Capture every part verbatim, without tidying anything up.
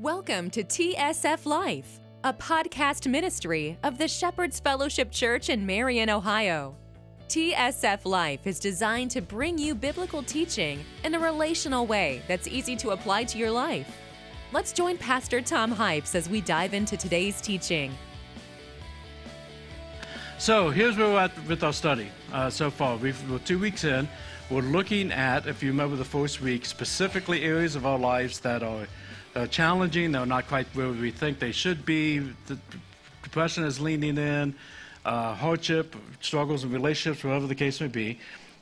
Welcome to T S F Life, a podcast ministry of the Shepherd's Fellowship Church in Marion, Ohio. T S F Life is designed to bring you biblical teaching in a relational way that's easy to apply to your life. Let's join Pastor Tom Hypes as we dive into today's teaching. So here's where we're at with our study uh, so far. We've, we're two weeks in. We're looking at, if you remember the first week, specifically areas of our lives that are uh, challenging. They're not quite where we think they should be. The depression is leaning in, uh, hardship, struggles in relationships, whatever the case may be.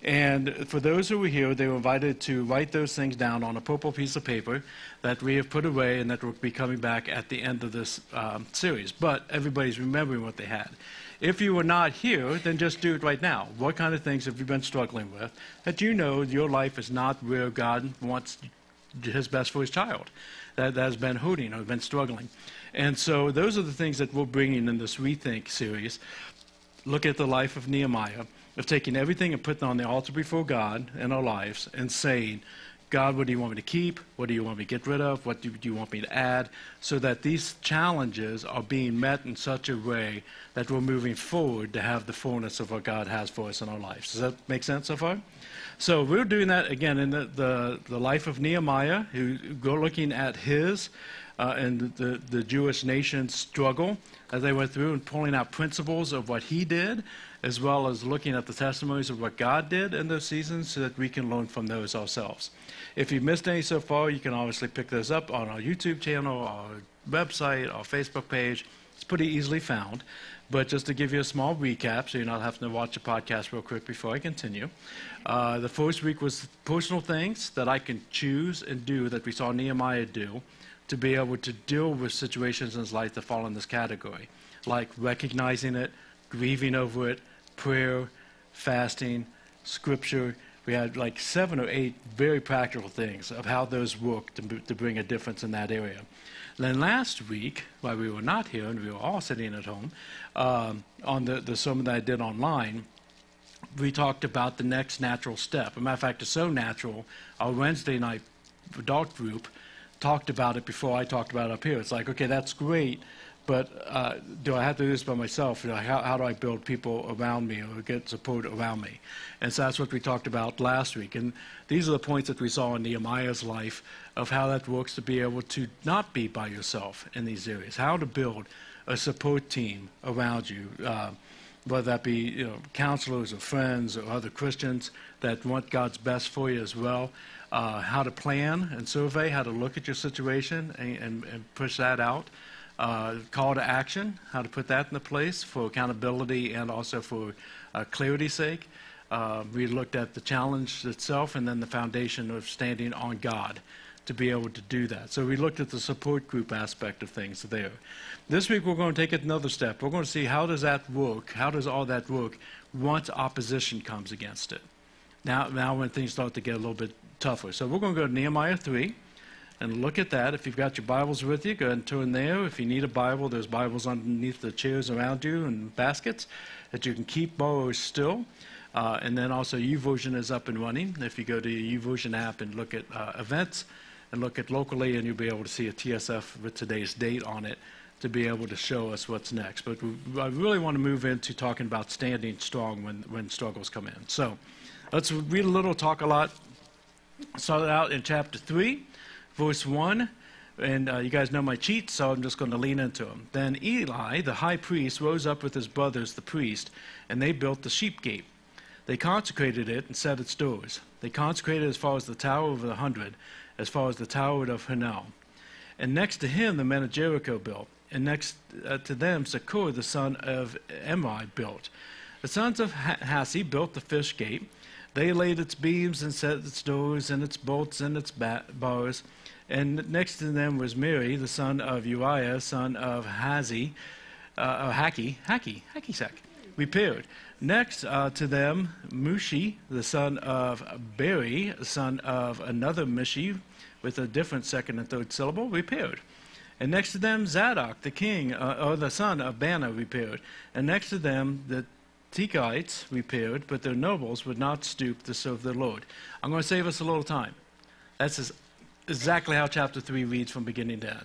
And for those who were here, they were invited to write those things down on a purple piece of paper that we have put away and that will be coming back at the end of this um, series. But everybody's remembering what they had. If you were not here, then just do it right now. What kind of things have you been struggling with that you know your life is not where God wants his best for his child, that, that has been hurting or been struggling? And so those are the things that we're bringing in this Rethink series. Look at the life of Nehemiah, of taking everything and putting it on the altar before God in our lives and saying, God, what do you want me to keep? What do you want me to get rid of? What do you want me to add? So that these challenges are being met in such a way that we're moving forward to have the fullness of what God has for us in our lives. Does that make sense so far? So we're doing that again in the, the, the life of Nehemiah, who go looking at his uh, and the, the Jewish nation's struggle as they went through and pulling out principles of what he did, as well as looking at the testimonies of what God did in those seasons so that we can learn from those ourselves. If you've missed any so far, you can obviously pick those up on our YouTube channel, our website, our Facebook page. It's pretty easily found. But just to give you a small recap, so you're not having to watch the podcast real quick before I continue. Uh, the first week was personal things that I can choose and do that we saw Nehemiah do to be able to deal with situations in his life that fall in this category, like recognizing it, grieving over it, prayer, fasting, scripture. We had like seven or eight very practical things of how those work to, to bring a difference in that area. And then last week, while we were not here and we were all sitting at home, um, on the, the sermon that I did online, we talked about the next natural step. As a matter of fact, it's so natural, our Wednesday night adult group talked about it before I talked about it up here. It's like, okay, that's great, but uh, do I have to do this by myself? You know, how, how do I build people around me or get support around me? And so that's what we talked about last week. And these are the points that we saw in Nehemiah's life of how that works to be able to not be by yourself in these areas, how to build a support team around you, uh, whether that be you know, counselors or friends or other Christians that want God's best for you as well, uh, how to plan and survey, how to look at your situation and, and, and push that out. Uh, call to action, how to put that into place for accountability and also for uh, clarity's sake. Uh, we looked at the challenge itself and then the foundation of standing on God to be able to do that. So we looked at the support group aspect of things there. This week we're going to take it another step. We're going to see how does that work, how does all that work once opposition comes against it. Now, now when things start to get a little bit tougher. So we're going to go to Nehemiah three. And look at that. If you've got your Bibles with you, go ahead and turn there. If you need a Bible, there's Bibles underneath the chairs around you and baskets that you can keep, borrow still. Uh, and then also YouVersion is up and running. If you go to your YouVersion app and look at uh, events and look at locally, and you'll be able to see a T S F with today's date on it to be able to show us what's next. But we, I really want to move into talking about standing strong when, when struggles come in. So let's read a little, talk a lot. Start out in chapter three. Verse one, and uh, you guys know my cheats, so I'm just going to lean into them. Then Eli, the high priest, rose up with his brothers, the priest, and they built the sheep gate. They consecrated it and set its doors. They consecrated as far as the Tower of the Hundred, as far as the Tower of Hanel. And next to him, the men of Jericho built. And next uh, to them, Zakur, the son of Emri, built. The sons of Hassi built the fish gate. They laid its beams and set its doors and its bolts and its ba- bars. And next to them was Miri, the son of Uriah, son of Hazi, uh, Haki, Haki, Hakisak, repaired. Next uh, to them, Mushi, the son of Beri, son of another Mishi, with a different second and third syllable, repaired. And next to them, Zadok, the king, uh, or the son of Bana, repaired. And next to them, the Tekites repaired, but their nobles would not stoop to serve their Lord. I'm going to save us a little time. That's exactly how chapter three reads from beginning to end.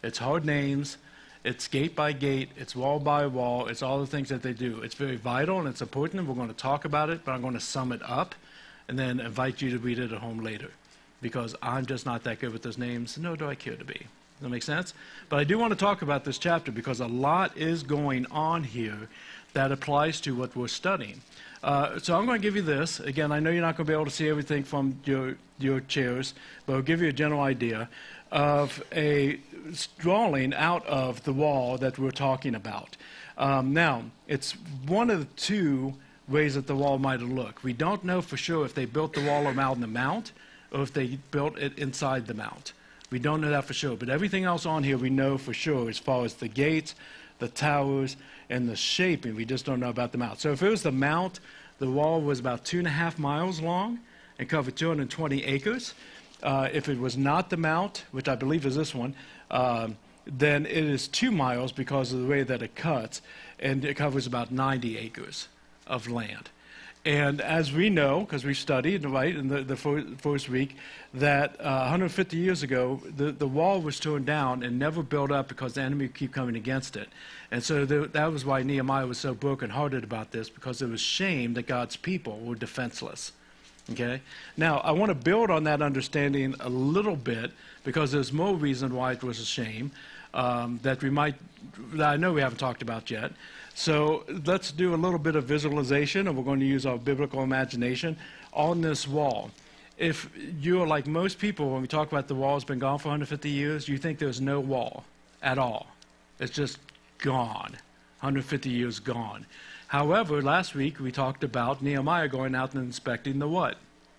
It's hard names. It's gate by gate. It's wall by wall. It's all the things that they do. It's very vital and it's important, and we're going to talk about it, but I'm going to sum it up and then invite you to read it at home later, because I'm just not that good with those names, nor do I care to be. Does that make sense? But I do want to talk about this chapter because a lot is going on here that applies to what we're studying. Uh, so I'm going to give you this. Again, I know you're not going to be able to see everything from your, your chairs, but I'll give you a general idea of a drawing out of the wall that we're talking about. Um, now, it's one of the two ways that the wall might have looked. We don't know for sure if they built the wall around the mount or if they built it inside the mount. We don't know that for sure, but everything else on here we know for sure as far as the gates, the towers, and the shaping. We just don't know about the mount. So if it was the mount, the wall was about two and a half miles long and covered two hundred twenty acres. Uh, if it was not the mount, which I believe is this one, um, then it is two miles because of the way that it cuts, and it covers about ninety acres of land. And as we know, because we studied, right, in the, the first week, that uh, one hundred fifty years ago, the, the wall was torn down and never built up because the enemy keep coming against it. And so the, that was why Nehemiah was so brokenhearted about this, because it was shame that God's people were defenseless. Okay? Now, I want to build on that understanding a little bit, because there's more reason why it was a shame um, that we might, that I know we haven't talked about yet. So let's do a little bit of visualization, and we're going to use our biblical imagination on this wall. If you're like most people, when we talk about the wall has been gone for one hundred fifty years, you think there's no wall at all. It's just gone. one hundred fifty years gone. However, last week we talked about Nehemiah going out and inspecting the what?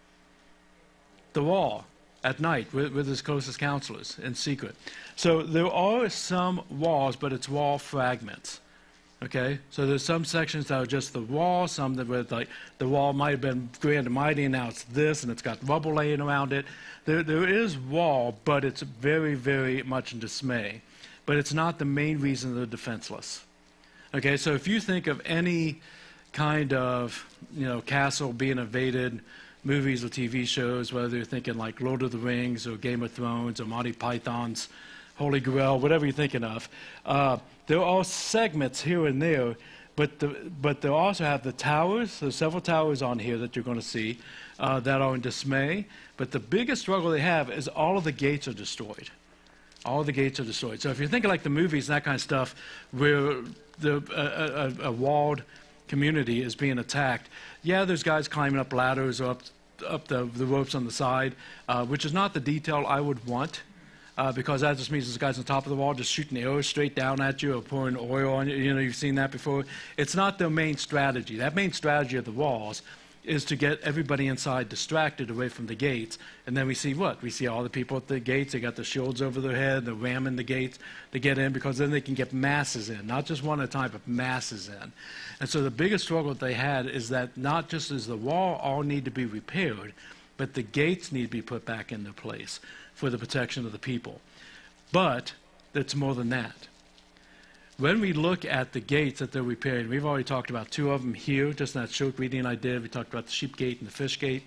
The wall at night with, with his closest counselors in secret. So there are some walls, but it's wall fragments. Okay, so there's some sections that are just the wall, some that were like the wall might have been grand and mighty, and now it's this, and it's got rubble laying around it. There, there is wall, but it's very, very much in dismay. But it's not the main reason they're defenseless. Okay, so if you think of any kind of, you know, castle being invaded, movies or T V shows, whether you're thinking like Lord of the Rings or Game of Thrones or Monty Python's Holy Grail, whatever you're thinking of, uh, there are segments here and there, but the, but they also have the towers. There's several towers on here that you're going to see uh, that are in dismay. But the biggest struggle they have is all of the gates are destroyed. All of the gates are destroyed. So if you're thinking like the movies and that kind of stuff, where the, a, a, a walled community is being attacked, yeah, there's guys climbing up ladders or up, up the, the ropes on the side, uh, which is not the detail I would want. Uh, because that just means there's guys on top of the wall just shooting arrows straight down at you or pouring oil on you. You know, you've seen that before. It's not their main strategy. That main strategy of the walls is to get everybody inside distracted away from the gates. And then we see what? We see all the people at the gates. They got their shields over their head. They're ramming the gates to get in, because then they can get masses in. Not just one at a time, but masses in. And so the biggest struggle that they had is that not just does the wall all need to be repaired, but the gates need to be put back into place for the protection of the people. But it's more than that. When we look at the gates that they're repairing, we've already talked about two of them here, just in that short reading I did. We talked about the sheep gate and the fish gate.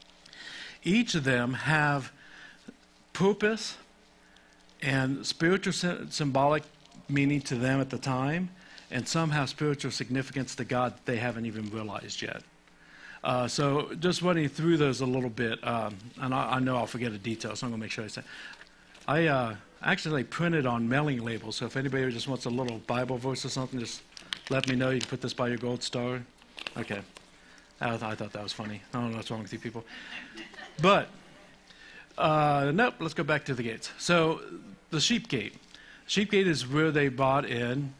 Each of them have purpose and spiritual symbolic meaning to them at the time, and some have spiritual significance to God that they haven't even realized yet. Uh, so just running through those a little bit, um, and I, I know I'll forget a detail, so I'm going to make sure I say. I uh, actually printed on mailing labels, so if anybody just wants a little Bible verse or something, just let me know. You can put this by your gold star. Okay. I, th- I thought that was funny. I don't know what's wrong with you people. But, uh, nope, let's go back to the gates. So the sheep gate. Sheep gate is where they brought in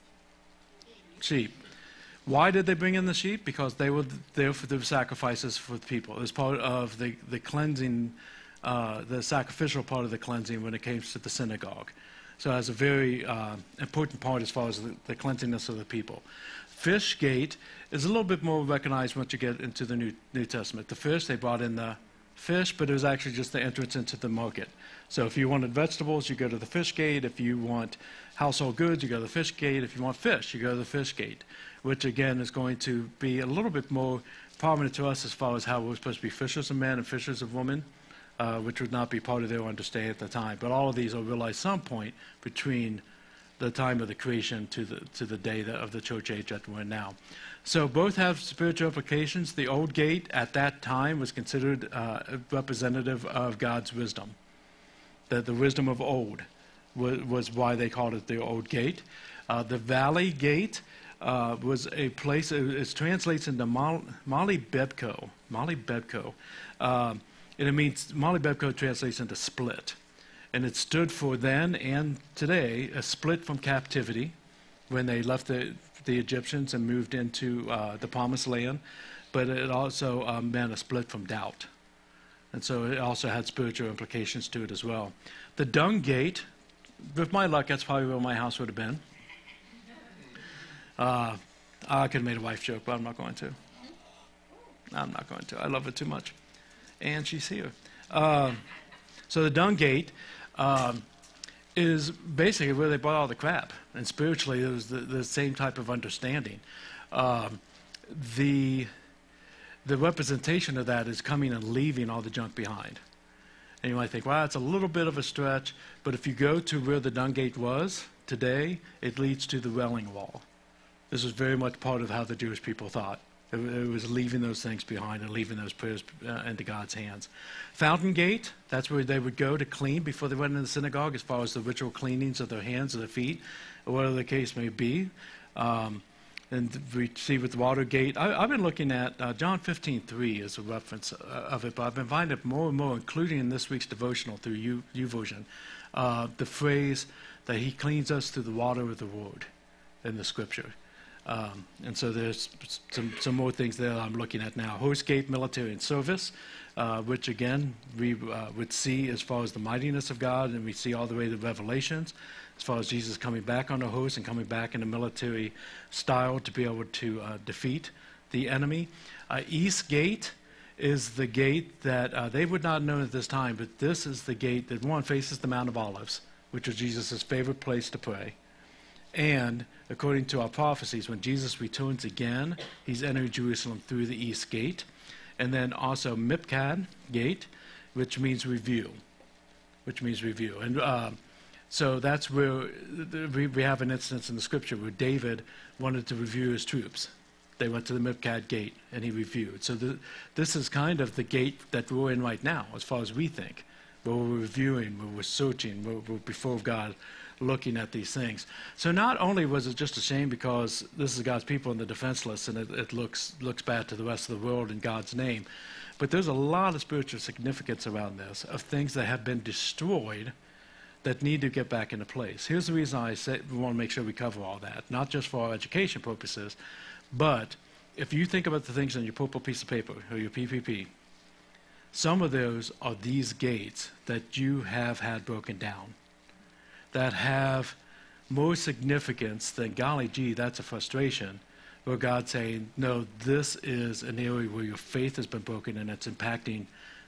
sheep. Why did they bring in the sheep? Because they were there for the sacrifices for the people. It was part of the, the cleansing, uh, the sacrificial part of the cleansing when it came to the synagogue. So that's a very uh, important part as far as the, the cleanliness of the people. Fish gate is a little bit more recognized once you get into the New, New Testament. The fish, they brought in the fish, but it was actually just the entrance into the market. So if you wanted vegetables, you go to the fish gate. If you want household goods, you go to the fish gate. If you want fish, you go to the fish gate, which again is going to be a little bit more prominent to us as far as how we're supposed to be fishers of men and fishers of women. uh, which would not be part of their understanding at the time. But all of these are realized some point between the time of the creation to the to the day that, of the church age that we're in now. So both have spiritual implications. The old gate at that time was considered uh, representative of God's wisdom. The, the wisdom of old was, was why they called it the old gate. Uh, the valley gate uh, was a place, it, it translates into Mali, Mali Bebko. Mali Bebko. Um, and it means, Mali Bebko translates into split. And it stood for then and today a split from captivity when they left the, the Egyptians and moved into uh, the Promised Land. But it also um, meant a split from doubt. And so it also had spiritual implications to it as well. The dung gate, with my luck, that's probably where my house would have been. Uh, I could have made a wife joke, but I'm not going to. I'm not going to. I love it too much. And she's here. Uh, so the dung gate um, is basically where they brought all the crap. And spiritually, it was the, the same type of understanding. Um, the... The representation of that is coming and leaving all the junk behind. And you might think, well, it's a little bit of a stretch, but if you go to where the dung gate was today, it leads to the Wailing Wall. This was very much part of how the Jewish people thought. It, it was leaving those things behind and leaving those prayers uh, into God's hands. Fountain gate, that's where they would go to clean before they went into the synagogue, as far as the ritual cleanings of their hands or their feet, or whatever the case may be. Um, And we see with the water gate, I, I've been looking at uh, John fifteen three as a reference uh, of it, but I've been finding it more and more, including in this week's devotional through U, YouVersion, uh, the phrase that he cleans us through the water of the word in the scripture. Um, and so there's some, some more things there I'm looking at now. Horse gate, military and service, uh, which again, we uh, would see as far as the mightiness of God, and we see all the way to Revelations, as far as Jesus coming back on a horse and coming back in a military style to be able to uh, defeat the enemy. Uh, East gate is the gate that uh, they would not have known at this time, but this is the gate that, one, faces the Mount of Olives, which was Jesus' favorite place to pray. And according to our prophecies, when Jesus returns again, he's entering Jerusalem through the east gate. And then also Mipkad gate, which means review, which means review. And uh, so that's where we, we have an instance in the scripture where David wanted to review his troops. They went to the Mipkad gate, and he reviewed. So the, this is kind of the gate that we're in right now, as far as we think, where we're reviewing, where we're searching, where we're before God, looking at these things. So not only was it just a shame because this is God's people and the defenseless, and it, it looks looks bad to the rest of the world in God's name, but there's a lot of spiritual significance around this, of things that have been destroyed that need to get back into place. Here's the reason I say we want to make sure we cover all that, not just for our education purposes, but if you think about the things on your purple piece of paper, or your P P P, some of those are these gates that you have had broken down, that have more significance than, golly gee, that's a frustration, where God's saying, no, this is an area where your faith has been broken and it's impacting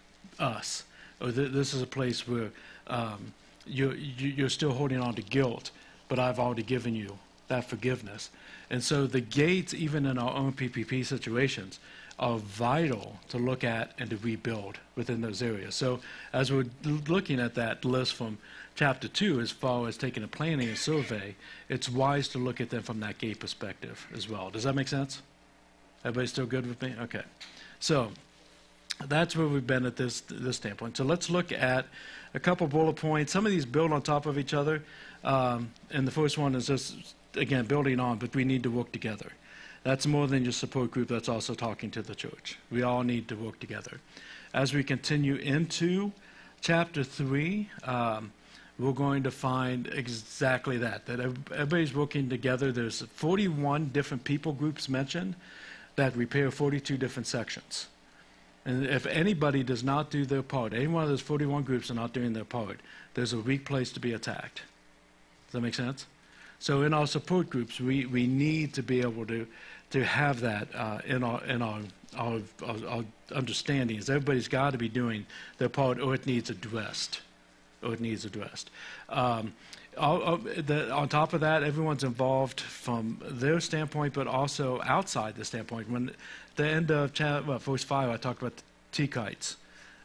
us. Or th- this is a place where um, you're, you're still holding on to guilt, but I've already given you that forgiveness. And so the gates, even in our own P P P situations, are vital to look at and to rebuild within those areas. So as we're looking at that list from chapter two, as far as taking a planning and survey, it's wise to look at them from that gate perspective as well. Does that make sense? Everybody still good with me? Okay. So that's where we've been at this this standpoint. So let's look at a couple bullet points. Some of these build on top of each other. Um, and the first one is just, again, building on, but we need to work together. That's more than just support group, that's also talking to the church. We all need to work together. As we continue into chapter three, um, we're going to find exactly that, that everybody's working together. There's forty-one different people groups mentioned that repair forty-two different sections. And if anybody does not do their part, any one of those forty-one groups are not doing their part, there's a weak place to be attacked. Does that make sense? So in our support groups, we, we need to be able to to have that uh, in our in our our, our, our understandings. Everybody's got to be doing their part, or it needs addressed, or it needs addressed. Um, all, all, the, on top of that, everyone's involved from their standpoint, but also outside the standpoint. When at the end of chapter, well, verse five, I talked about the Tekites.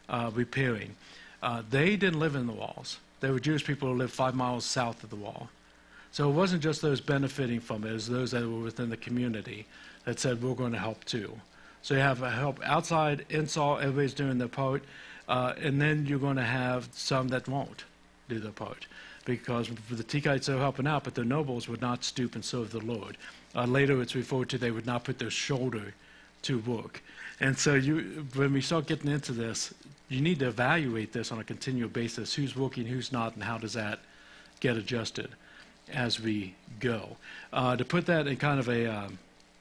uh, repairing. Uh, they didn't live in the walls. They were Jewish people who lived five miles south of the wall. So it wasn't just those benefiting from it, it was those that were within the community that said, we're going to help too. So you have a help outside, inside, everybody's doing their part, uh, and then you're going to have some that won't do their part. Because the Tekites are helping out, but the nobles would not stoop and serve the Lord. Uh, later it's referred to they would not put their shoulder to work. And so you, when we start getting into this, you need to evaluate this on a continual basis, who's working, who's not, and how does that get adjusted as we go. Uh, to put that in kind of a, um,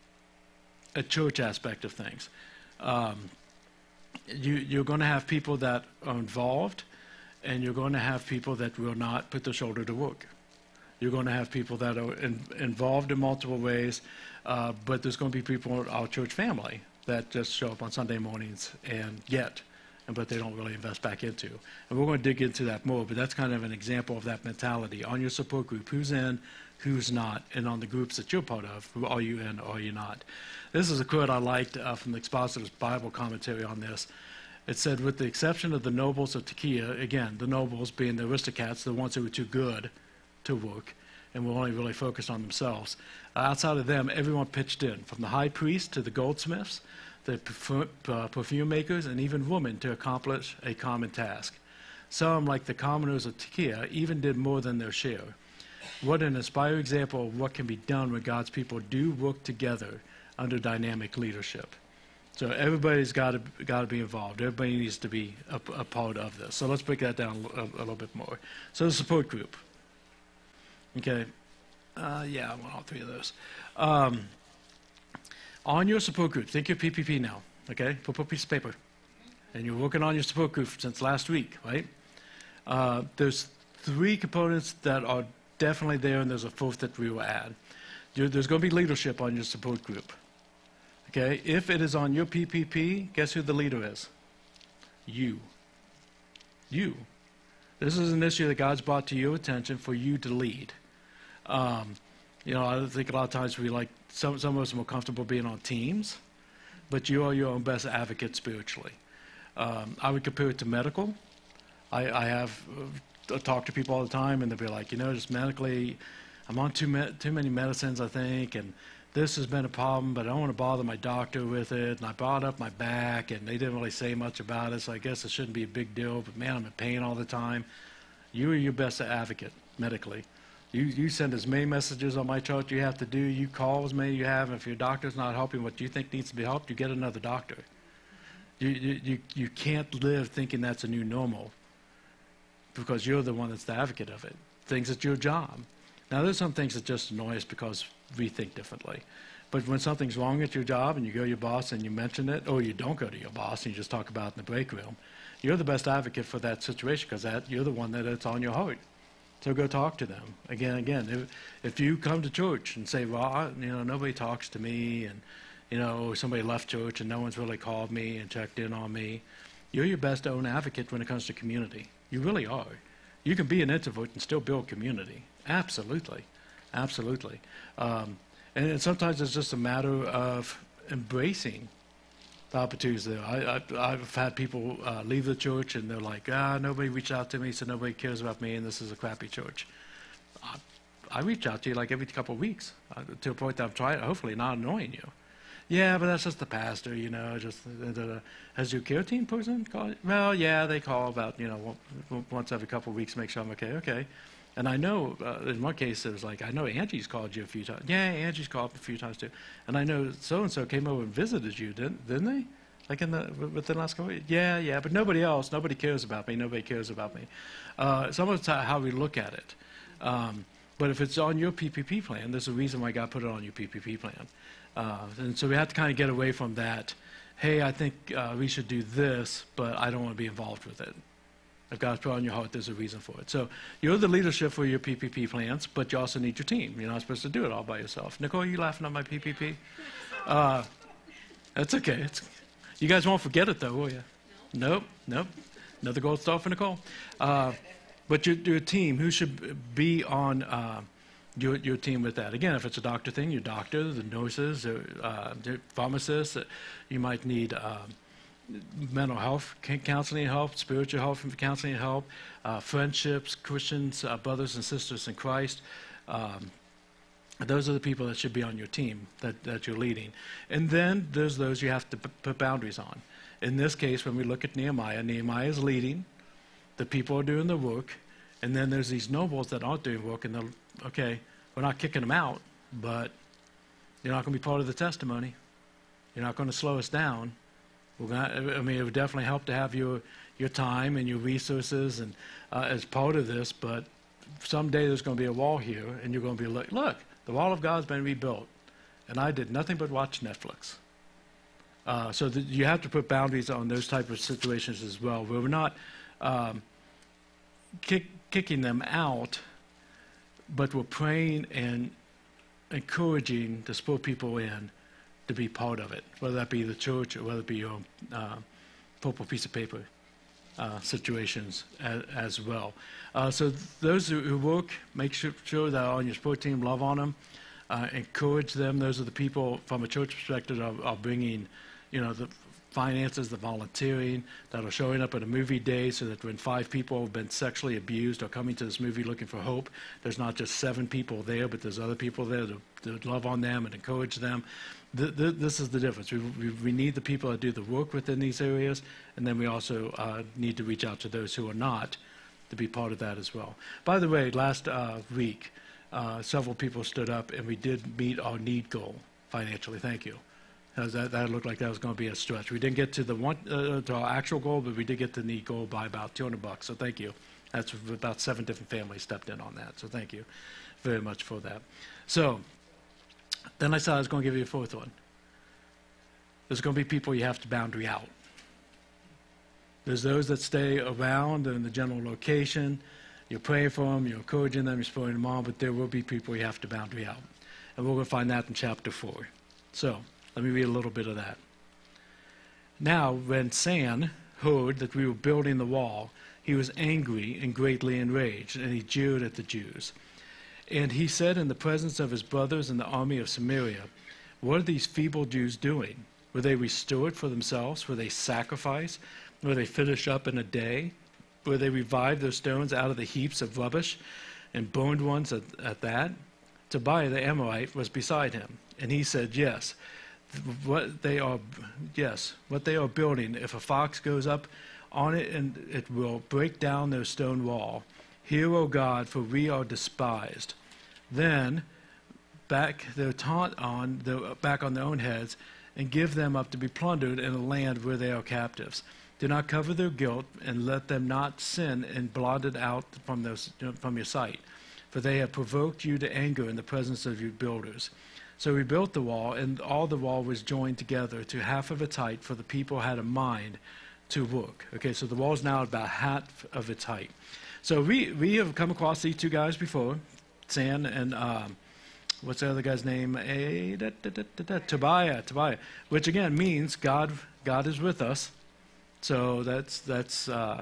a church aspect of things, um, you, you're going to have people that are involved, and you're going to have people that will not put their shoulder to work. You're going to have people that are in, involved in multiple ways, uh, but there's going to be people in our church family that just show up on Sunday mornings and get, and but they don't really invest back into. And we're going to dig into that more, but that's kind of an example of that mentality. On your support group, who's in, who's not, and on the groups that you're part of, who are you in or are you not. This is a quote I liked uh, from the Expositor's Bible commentary on this. It said, with the exception of the nobles of Tekiah, again, the nobles being the aristocrats, the ones who were too good to work and were only really focused on themselves. Uh, outside of them, everyone pitched in, from the high priest to the goldsmiths, the perfume, uh, perfume makers, and even women to accomplish a common task. Some, like the commoners of Tekiah, even did more than their share. What an inspiring example of what can be done when God's people do work together under dynamic leadership. So everybody's got to got to be involved. Everybody needs to be a, a part of this. So let's break that down a, a little bit more. So the support group. Okay. Uh, yeah, I want all three of those. Um, on your support group, think your P P P now. Okay, put up a piece of paper, and you're working on your support group since last week, right? Uh, there's three components that are definitely there, and there's a fourth that we will add. You're, there's going to be leadership on your support group. Okay, if it is on your P P P, guess who the leader is? You. You. This is an issue that God's brought to your attention for you to lead. Um, you know, I think a lot of times we like, some, some of us are more comfortable being on teams, but you are your own best advocate spiritually. Um, I would compare it to medical. I, I have uh, talked to people all the time, and they'll be like, you know, just medically, I'm on too, me- too many medicines, I think, and this has been a problem, but I don't want to bother my doctor with it, and I brought up my back, and they didn't really say much about it, so I guess it shouldn't be a big deal, but man, I'm in pain all the time. You are your best advocate medically. You, you send as many messages on my chart you have to do, you call as many you have, and if your doctor's not helping what you think needs to be helped, you get another doctor. You, you, you, you can't live thinking that's a new normal, because you're the one that's the advocate of it. Things that's your job. Now, there's some things that just annoy us because we think differently. But when something's wrong at your job and you go to your boss and you mention it, or you don't go to your boss and you just talk about it in the break room, you're the best advocate for that situation because that you're the one that it's on your heart. So go talk to them. Again, again, if, if you come to church and say, well, I, you know, nobody talks to me, and, you know, somebody left church and no one's really called me and checked in on me, you're your best own advocate when it comes to community. You really are. You can be an introvert and still build community. Absolutely. Absolutely. Um, and, and sometimes it's just a matter of embracing the opportunities there. I, I, I've had people uh, leave the church and they're like, ah, nobody reached out to me, so nobody cares about me, and this is a crappy church. I, I reach out to you like every couple of weeks uh, to a point that I'm trying, hopefully not annoying you. Yeah, but that's just the pastor, you know, just, uh, uh, has your care team person called? Well, yeah, they call about, you know, once every couple of weeks, make sure I'm okay, okay. And I know, uh, in one case, it was like, I know Angie's called you a few times. Yeah, Angie's called a few times too. And I know so-and-so came over and visited you, didn't, didn't they? Like in the, within the last couple of weeks? Yeah, yeah, but nobody else. Nobody cares about me. Nobody cares about me. Uh, some of it's how we look at it. Um, but if it's on your P P P plan, there's a reason why God put it on your P P P plan. Uh, and so we have to kind of get away from that, hey, I think uh, we should do this, but I don't want to be involved with it. If God's put it on your heart, there's a reason for it. So you're the leadership for your P P P plans, but you also need your team. You're not supposed to do it all by yourself. Nicole, are you laughing at my P P P? Uh, that's okay. It's, you guys won't forget it, though, will you? No. Nope, nope. Another gold star for Nicole. Uh, but your, your team, who should be on uh, your, your team with that? Again, if it's a doctor thing, your doctor, the nurses, uh, the pharmacists. Uh, you might need... Uh, mental health c- counseling help, spiritual health and counseling help, uh, friendships, Christians, uh, brothers and sisters in Christ. Um, those are the people that should be on your team that, that you're leading. And then there's those you have to p- put boundaries on. In this case, when we look at Nehemiah, Nehemiah is leading, the people are doing the work, and then there's these nobles that aren't doing work, and they're, okay, we're not kicking them out, but you're not going to be part of the testimony. You're not going to slow us down. We're gonna, I mean, it would definitely help to have your your time and your resources and uh, as part of this, but someday there's going to be a wall here, and you're going to be like, look, the wall of God's been rebuilt, and I did nothing but watch Netflix. Uh, so that you have to put boundaries on those type of situations as well, where we're not um, kick, kicking them out, but we're praying and encouraging to pull people in to be part of it, whether that be the church or whether it be your uh, purple piece of paper uh, situations as, as well. Uh, so th- those who, who work, make sure, sure that on your sport team, love on them, uh, encourage them. Those are the people from a church perspective are, are bringing, you know, the finances, the volunteering, that are showing up at a movie day so that when five people have been sexually abused are coming to this movie looking for hope, there's not just seven people there, but there's other people there to, to love on them and encourage them. The, the, this is the difference. We, we, we need the people that do the work within these areas, and then we also uh, need to reach out to those who are not to be part of that as well. By the way, last uh, week, uh, several people stood up, and we did meet our need goal financially. Thank you. That, that looked like that was going to be a stretch. We didn't get to the one uh, to our actual goal, but we did get the need goal by about two hundred bucks. So thank you. That's about seven different families stepped in on that. So thank you very much for that. So then I said I was going to give you a fourth one. There's going to be people you have to boundary out. There's those that stay around in the general location. You're praying for them, you're encouraging them, you're supporting them on, but there will be people you have to boundary out. And we're going to find that in chapter four. So let me read a little bit of that. Now, when San heard that we were building the wall, he was angry and greatly enraged, and he jeered at the Jews. And he said in the presence of his brothers in the army of Samaria, what are these feeble Jews doing? Were they restored for themselves? Were they sacrificed? Were they finished up in a day? Were they revived their stones out of the heaps of rubbish and burned ones at, at that? Tobiah the Amorite was beside him, and he said, yes, what they are, yes, what they are building, if a fox goes up on it, and it will break down their stone wall. Hear, O God, for we are despised. Then back their taunt on their, back on their own heads, and give them up to be plundered in a land where they are captives. Do not cover their guilt, and let them not sin and blot it out from, those, from your sight. For they have provoked you to anger in the presence of your builders. So we built the wall, and all the wall was joined together to half of its height, for the people had a mind to work. Okay, so the wall is now about half of its height. So we, we have come across these two guys before, San and um, what's the other guy's name? A, da, da, da, da, da, Tobiah, Tobiah, which again means God, God is with us. So that's that's uh,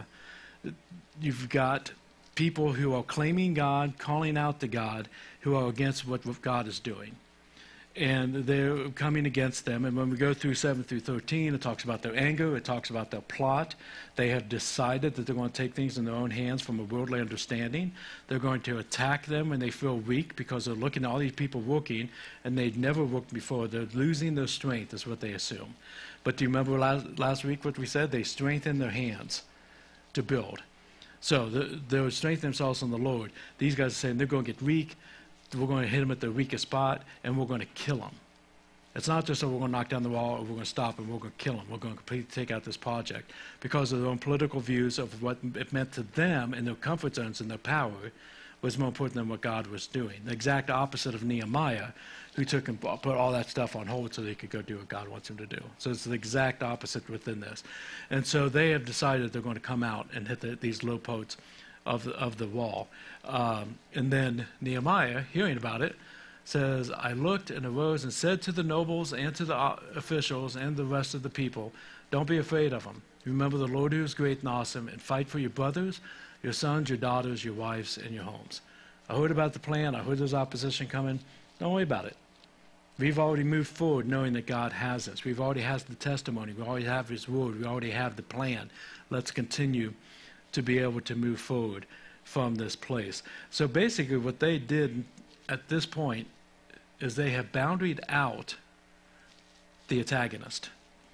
you've got people who are claiming God, calling out to God, who are against what, what God is doing. And they're coming against them. And when we go through seven through thirteen, it talks about their anger. It talks about their plot. They have decided that they're going to take things in their own hands from a worldly understanding. They're going to attack them when they feel weak because they're looking at all these people working, and they'd never worked before. They're losing their strength is what they assume. But do you remember last, last week what we said? They strengthen their hands to build. So the, they'll strengthen themselves in the Lord. These guys are saying they're going to get weak. We're going to hit them at their weakest spot, and we're going to kill them. It's not just that we're going to knock down the wall, or we're going to stop them, we're going to kill them. We're going to completely take out this project because of their own political views of what it meant to them and their comfort zones and their power was more important than what God was doing. The exact opposite of Nehemiah, who took and put all that stuff on hold so they could go do what God wants him to do. So it's the exact opposite within this. And so they have decided they're going to come out and hit the, these low posts of the, of the wall. Um, and then Nehemiah, hearing about it, says, I looked and arose and said to the nobles and to the officials and the rest of the people, don't be afraid of them. Remember the Lord who is great and awesome, and fight for your brothers, your sons, your daughters, your wives, and your homes. I heard about the plan. I heard there's opposition coming. Don't worry about it. We've already moved forward knowing that God has us. We've already have the testimony. We already have his word. We already have the plan. Let's continue to be able to move forward from this place. So basically what they did at this point is they have boundaried out the antagonist.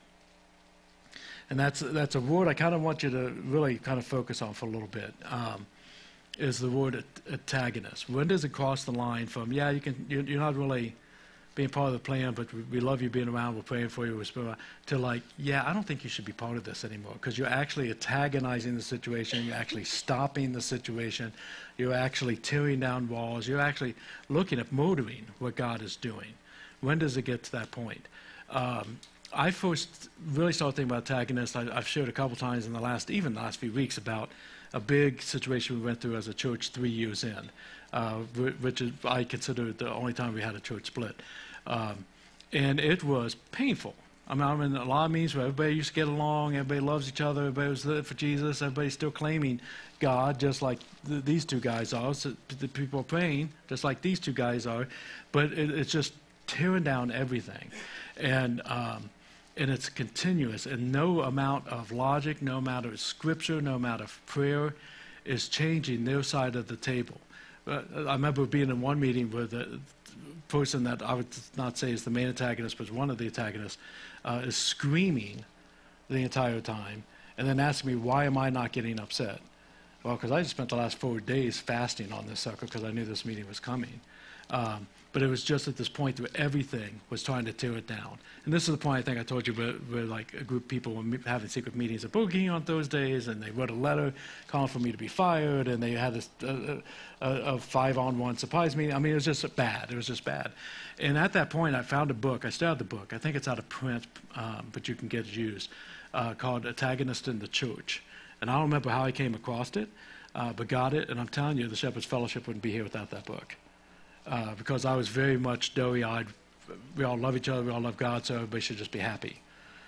And that's that's a word I kind of want you to really kind of focus on for a little bit, um, is the word antagonist. When does it cross the line from, yeah, you can, you're, you're not really being part of the plan, but we, we love you being around, we're praying for you, we're spiritual, to like, yeah, I don't think you should be part of this anymore, because you're actually antagonizing the situation, you're actually stopping the situation, you're actually tearing down walls, you're actually looking at motoring what God is doing. When does it get to that point? Um, I first really started thinking about antagonists. I, I've shared a couple times in the last, even the last few weeks, about a big situation we went through as a church three years in, uh, which is, I consider the only time we had a church split. Um, and it was painful. I mean, I'm in a lot of meetings where everybody used to get along, everybody loves each other, everybody was there for Jesus, everybody's still claiming God, just like th- these two guys are. So the people are praying, just like these two guys are. But it, it's just tearing down everything. And um, and it's continuous. And no amount of logic, no amount of scripture, no amount of prayer is changing their side of the table. Uh, I remember being in one meeting where the person that I would not say is the main antagonist, but one of the antagonists, uh, is screaming the entire time, and then asking me, why am I not getting upset? Well, because I just spent the last four days fasting on this sucker because I knew this meeting was coming. Um, but it was just at this point where everything was trying to tear it down. And this is the point I think I told you where, where like a group of people were having secret meetings at Burger King on Thursdays, and they wrote a letter calling for me to be fired, and they had this uh, a, a five-on-one surprise meeting. I mean, it was just bad. It was just bad. And at that point, I found a book. I still have the book. I think it's out of print, um, but you can get it used, uh, called Antagonist in the Church. And I don't remember how I came across it, uh, but got it. And I'm telling you, the Shepherd's Fellowship wouldn't be here without that book. Uh, because I was very much doughy-eyed. We all love each other, we all love God, so everybody should just be happy.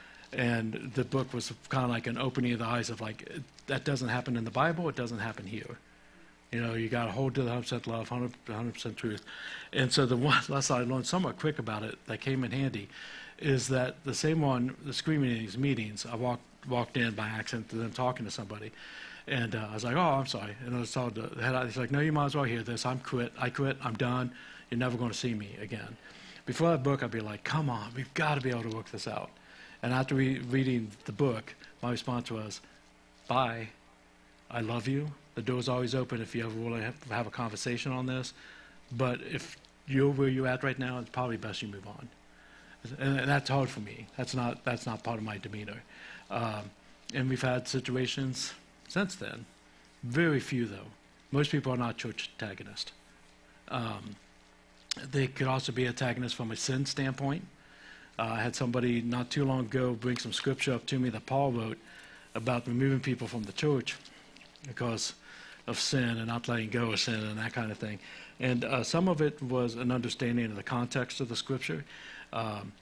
And the book was kind of like an opening of the eyes of like, that doesn't happen in the Bible, it doesn't happen here. You know, you got to hold to the one hundred percent love, one hundred percent truth. And so the one lesson I learned somewhat quick about it that came in handy is that the same one, the screaming in these meetings, I walked walked in by accident to them talking to somebody. And uh, I was like, oh, I'm sorry. And I was told the head, he's like, no, you might as well hear this. I'm quit. I quit. I'm done. You're never going to see me again. Before that book, I'd be like, come on, we've got to be able to work this out. And after re- reading the book, my response was, bye. I love you. The door's always open if you ever want to have, have a conversation on this. But if you're where you're at right now, it's probably best you move on. And, and that's hard for me. That's not, that's not part of my demeanor. Um, and we've had situations since then. Very few, though. Most people are not church antagonists. Um, they could also be antagonists from a sin standpoint. Uh, I had somebody not too long ago bring some scripture up to me that Paul wrote about removing people from the church because of sin and not letting go of sin and that kind of thing. And uh, some of it was an understanding of the context of the scripture. Um,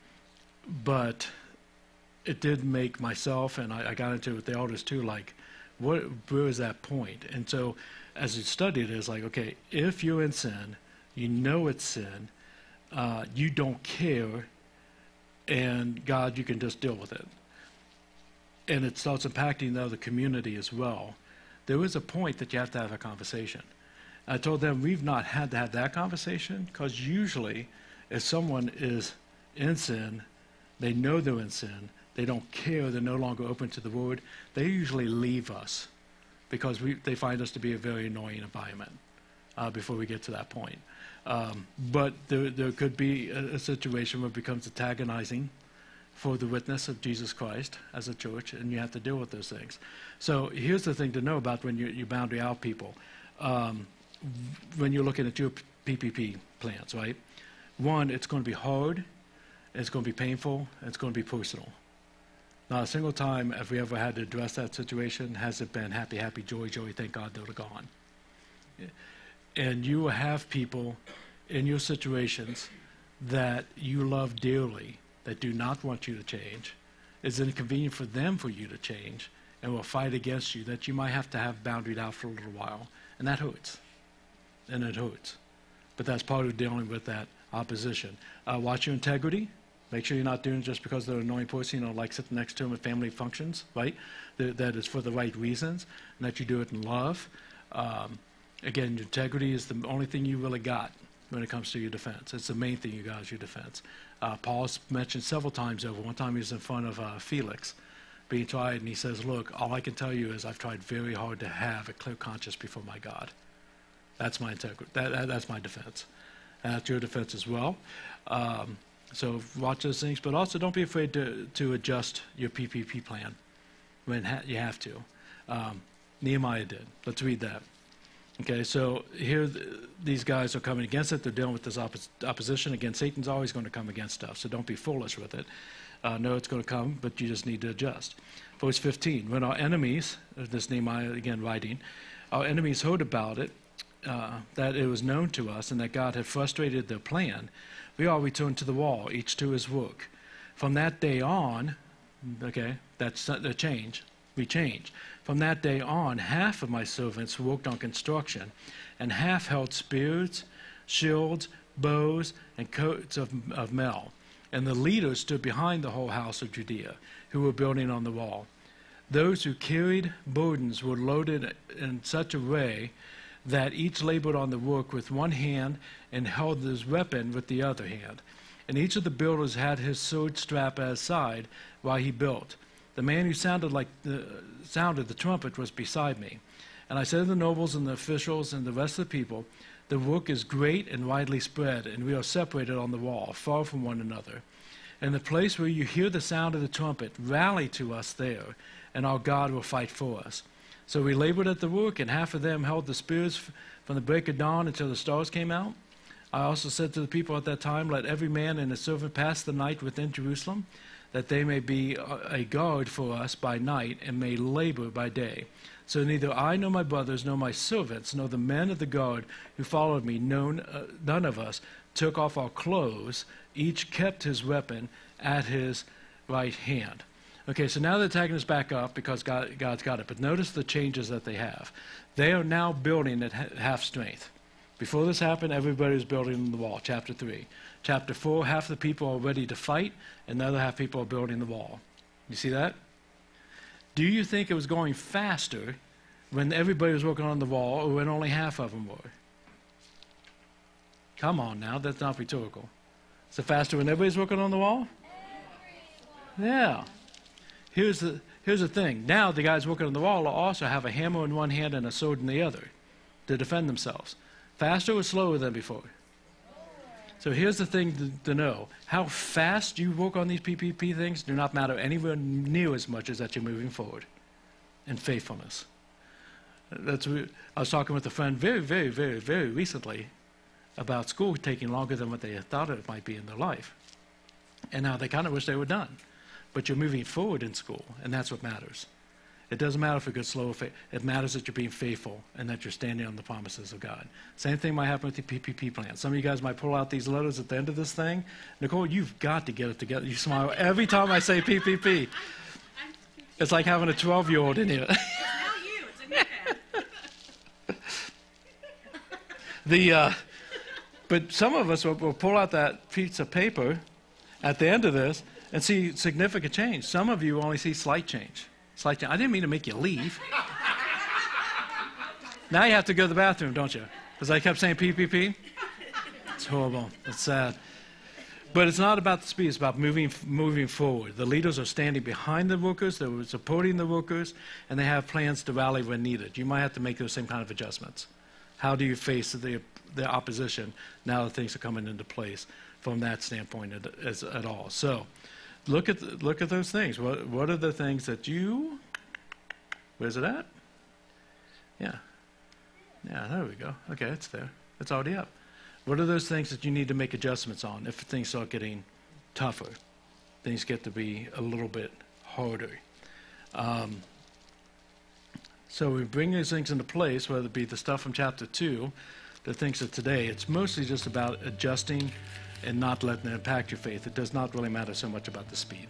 but it did make myself, and I, I got into it with the elders too, like, what, where is that point? And so as you studied it, it's like, okay, if you're in sin, you know it's sin, uh, you don't care, and God, you can just deal with it. And it starts impacting the other community as well. There is a point that you have to have a conversation. I told them we've not had to have that conversation because usually if someone is in sin, they know they're in sin, they don't care, they're no longer open to the word, they usually leave us because we, they find us to be a very annoying environment uh, before we get to that point. Um, but there, there could be a, a situation where it becomes antagonizing for the witness of Jesus Christ as a church, and you have to deal with those things. So here's the thing to know about when you, you boundary out people. Um, when you're looking at your P P P plans, right? One, it's going to be hard, it's going to be painful, and it's going to be personal. Not a single time have we ever had to address that situation has it been happy, happy, joy, joy, thank God they're gone. And you will have people in your situations that you love dearly that do not want you to change. It's inconvenient for them for you to change and will fight against you that you might have to have boundaried out for a little while. And that hurts. And it hurts. But that's part of dealing with that opposition. Uh, watch your integrity. Make sure you're not doing it just because they're an annoying person, you know, like sitting next to them at family functions, right? That, that is for the right reasons, and that you do it in love. Um, again, your integrity is the only thing you really got when it comes to your defense. It's the main thing you got is your defense. Uh, Paul's mentioned several times over. One time he was in front of uh, Felix being tried, and he says, look, all I can tell you is I've tried very hard to have a clear conscience before my God. That's my integrity. That, that, that's my defense. And that's your defense as well. Um, So watch those things, but also don't be afraid to, to adjust your P P P plan when ha- you have to. Um, Nehemiah did. Let's read that. Okay, so here th- these guys are coming against it. They're dealing with this oppos- opposition. Again, Satan's always going to come against stuff, so don't be foolish with it. Uh, know it's going to come, but you just need to adjust. Verse fifteen, when our enemies, uh, this Nehemiah again writing, our enemies heard about it, uh, that it was known to us and that God had frustrated their plan, we all returned to the wall, each to his work. From that day on, okay, that's the change. We change. From that day on, half of my servants worked on construction, and half held spears, shields, bows, and coats of, of mail. And the leaders stood behind the whole house of Judea, who were building on the wall. Those who carried burdens were loaded in such a way that each labored on the work with one hand and held his weapon with the other hand. And each of the builders had his sword strap at his side while he built. The man who sounded like the sounded the trumpet was beside me. And I said to the nobles and the officials and the rest of the people, the work is great and widely spread, and we are separated on the wall, far from one another. In the place where you hear the sound of the trumpet, rally to us there, and our God will fight for us. So we labored at the work, and half of them held the spears f- from the break of dawn until the stars came out. I also said to the people at that time, let every man and his servant pass the night within Jerusalem, that they may be a, a guard for us by night and may labor by day. So neither I nor my brothers nor my servants nor the men of the guard who followed me, known, uh, none of us took off our clothes. Each kept his weapon at his right hand. Okay, so now they're taking us back up because God, God's got it. But notice the changes that they have. They are now building at ha- half strength. Before this happened, everybody was building on the wall, chapter three. Chapter four, half the people are ready to fight, and the other half people are building the wall. You see that? Do you think it was going faster when everybody was working on the wall or when only half of them were? Come on now, that's not rhetorical. Is it faster when everybody's working on the wall? Yeah. Here's the here's the thing. Now the guys working on the wall also have a hammer in one hand and a sword in the other to defend themselves. Faster or slower than before? So here's the thing to, to know. How fast you work on these P P P things do not matter anywhere near as much as that you're moving forward in faithfulness. That's I was talking with a friend very, very, very, very recently about school taking longer than what they had thought it might be in their life. And now they kind of wish they were done. But you're moving forward in school, and that's what matters. It doesn't matter if it goes slow or fast. It matters that you're being faithful and that you're standing on the promises of God. Same thing might happen with the P P P plan. Some of you guys might pull out these letters at the end of this thing. Nicole, you've got to get it together. You smile every time I say P P P. It's like having a twelve-year-old in here. It's not you, it's in your head. the, uh, but some of us will, will pull out that piece of paper at the end of this and see significant change. Some of you only see slight change. Slight change. I didn't mean to make you leave. Now you have to go to the bathroom, don't you? Because I kept saying P P P. It's horrible. It's sad. But it's not about the speed. It's about moving moving forward. The leaders are standing behind the workers. They're supporting the workers. And they have plans to rally when needed. You might have to make those same kind of adjustments. How do you face the, the opposition now that things are coming into place from that standpoint at, as, at all? So look at the, look at those things. What what are the things that you? Where's it at? Yeah, yeah. There we go. Okay, it's there. It's already up. What are those things that you need to make adjustments on if things start getting tougher? Things get to be a little bit harder. Um, so we bring these things into place, whether it be the stuff from chapter two, the things of today. It's mostly just about adjusting and not letting it impact your faith. It does not really matter so much about the speed.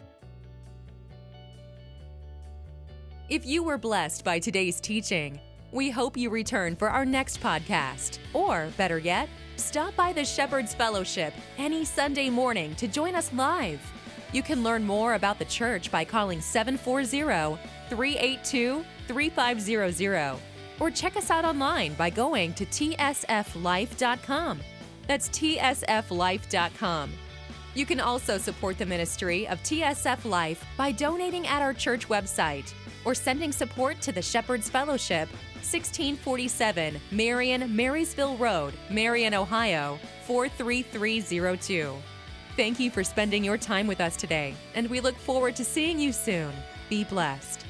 If you were blessed by today's teaching, We hope you return for our next podcast, or better yet, stop by the Shepherd's Fellowship any Sunday morning to join us live. You can learn more about the church by calling seven four zero, three eight two, three five zero zero or check us out online by going to T S F life dot com. That's T S F life dot com. You can also support the ministry of T S F Life by donating at our church website or sending support to the Shepherd's Fellowship, sixteen forty-seven Marion Marysville Road, Marion, Ohio, four three three zero two. Thank you for spending your time with us today, and we look forward to seeing you soon. Be blessed.